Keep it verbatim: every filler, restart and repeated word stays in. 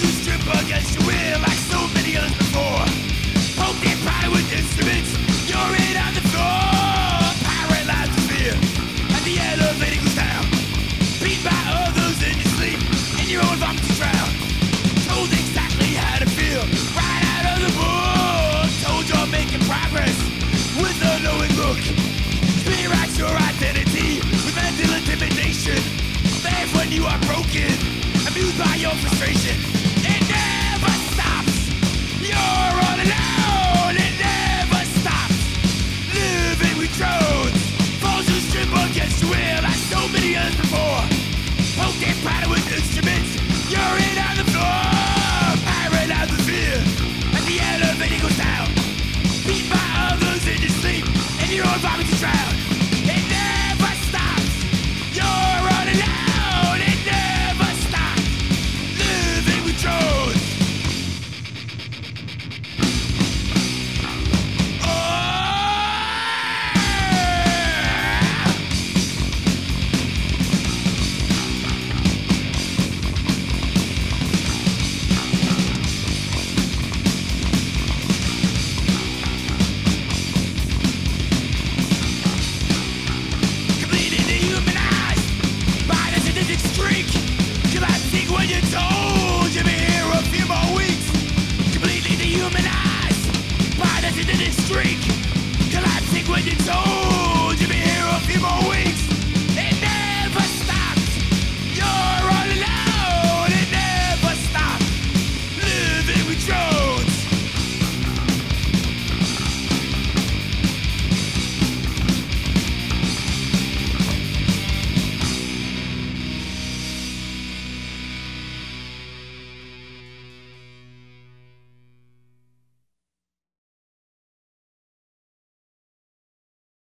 who strip against your will like so many others before. Poke their pride with instruments, you're in on the floor. Paralyzed with fear, and the elevator goes down. Beat by others in your sleep, in your own vomiting drown. Told exactly how to feel, right out of the book. Told you're making progress, with a knowing look. Clear out your identity, with mental intimidation. Laugh when you are broken, amused by your frustration. It never stops, you're all alone. It never stops, living with drones. Falls who strip against your will like so many others before. Poke their pride with instruments, you're in on the floor. Paralyzed with fear, and the elevator goes down. Beat by others in your sleep, and your own vomiting drown. It never stops, you're all alone. It never stops, living with drones. Completely dehumanized by the sadistic streak. Collapsing when you're told you'll be here a few more weeks. Completely dehumanized by the sadistic streak. Collapsing when you're told